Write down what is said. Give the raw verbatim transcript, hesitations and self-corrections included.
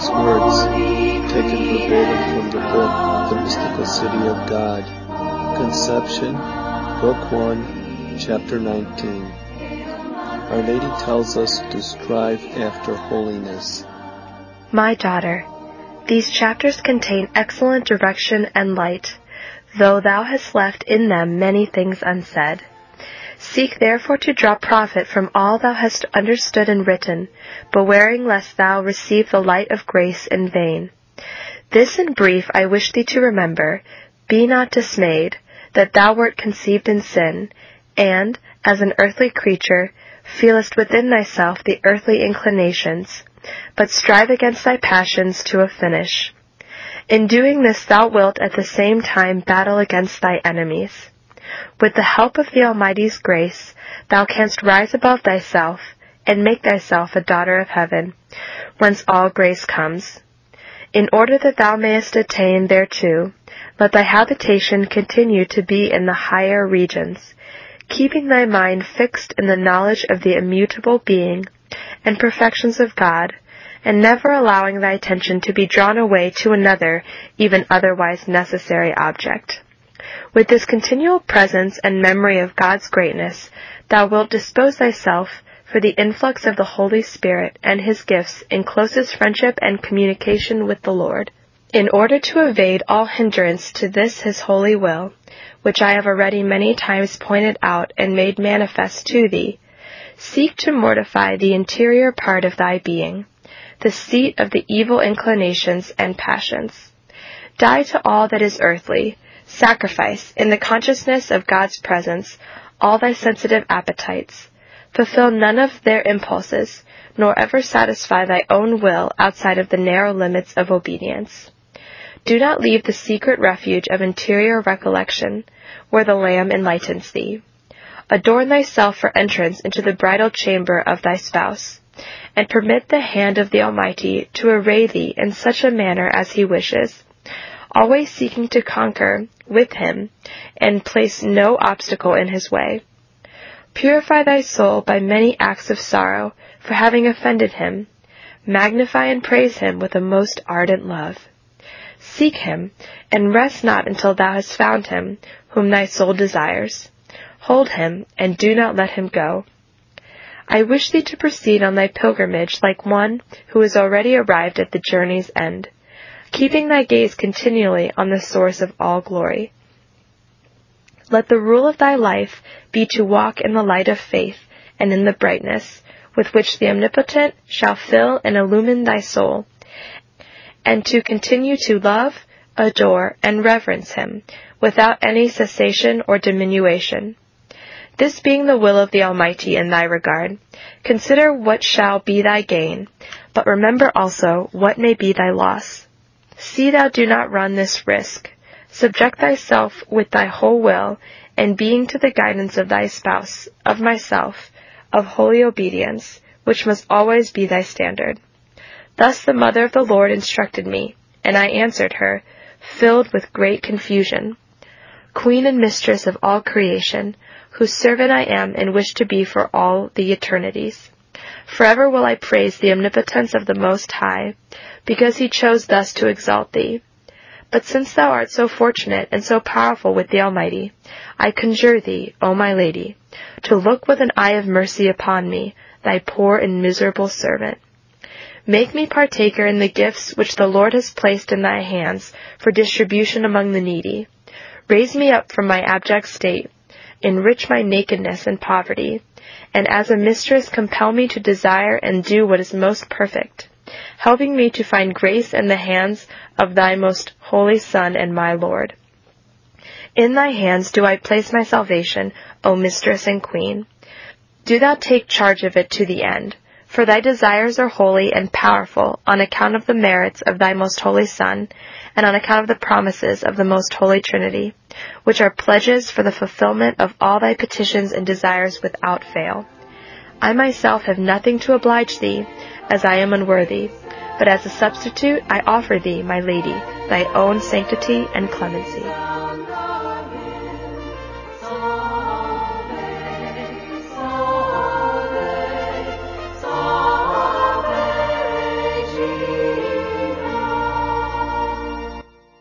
these words, taken verbatim from the book, The Mystical City of God, Conception, Book one, Chapter nineteen. Our Lady tells us to strive after holiness. My daughter, these chapters contain excellent direction and light, though thou hast left in them many things unsaid. Seek therefore to draw profit from all thou hast understood and written, bewaring lest thou receive the light of grace in vain. This in brief I wish thee to remember, be not dismayed, that thou wert conceived in sin, and, as an earthly creature, feelest within thyself the earthly inclinations, but strive against thy passions to a finish. In doing this thou wilt at the same time battle against thy enemies. With the help of the Almighty's grace, thou canst rise above thyself, and make thyself a daughter of heaven, whence all grace comes. In order that thou mayest attain thereto, let thy habitation continue to be in the higher regions, keeping thy mind fixed in the knowledge of the immutable being and perfections of God, and never allowing thy attention to be drawn away to another, even otherwise necessary object. With this continual presence and memory of God's greatness, thou wilt dispose thyself for the influx of the Holy Spirit and His gifts in closest friendship and communication with the Lord. In order to evade all hindrance to this His holy will, which I have already many times pointed out and made manifest to thee, seek to mortify the interior part of thy being, the seat of the evil inclinations and passions. Die to all that is earthly, sacrifice, in the consciousness of God's presence, all thy sensitive appetites. Fulfill none of their impulses, nor ever satisfy thy own will outside of the narrow limits of obedience. Do not leave the secret refuge of interior recollection, where the Lamb enlightens thee. Adorn thyself for entrance into the bridal chamber of thy spouse, and permit the hand of the Almighty to array thee in such a manner as He wishes, always seeking to conquer with Him, and place no obstacle in His way. Purify thy soul by many acts of sorrow for having offended Him. Magnify and praise Him with a most ardent love. Seek Him, and rest not until thou hast found Him, whom thy soul desires. Hold Him, and do not let Him go. I wish thee to proceed on thy pilgrimage like one who is already arrived at the journey's end, keeping thy gaze continually on the source of all glory. Let the rule of thy life be to walk in the light of faith and in the brightness with which the Omnipotent shall fill and illumine thy soul, and to continue to love, adore, and reverence Him without any cessation or diminution. This being the will of the Almighty in thy regard, consider what shall be thy gain, but remember also what may be thy loss. See thou do not run this risk. Subject thyself with thy whole will, and being to the guidance of thy spouse, of myself, of holy obedience, which must always be thy standard. Thus the Mother of the Lord instructed me, and I answered her, filled with great confusion. Queen and mistress of all creation, whose servant I am and wish to be for all the eternities. Forever will I praise the omnipotence of the Most High, because He chose thus to exalt thee. But since thou art so fortunate and so powerful with the Almighty, I conjure thee, O my Lady, to look with an eye of mercy upon me, thy poor and miserable servant. Make me partaker in the gifts which the Lord has placed in thy hands for distribution among the needy. Raise me up from my abject state, enrich my nakedness and poverty, and as a mistress compel me to desire and do what is most perfect, helping me to find grace in the hands of thy most holy Son and my Lord. In thy hands do I place my salvation, O Mistress and Queen. Do thou take charge of it to the end, for thy desires are holy and powerful on account of the merits of thy most holy Son, and on account of the promises of the most holy Trinity, which are pledges for the fulfillment of all thy petitions and desires without fail. I myself have nothing to oblige thee, as I am unworthy, but as a substitute I offer thee, my Lady, thy own sanctity and clemency.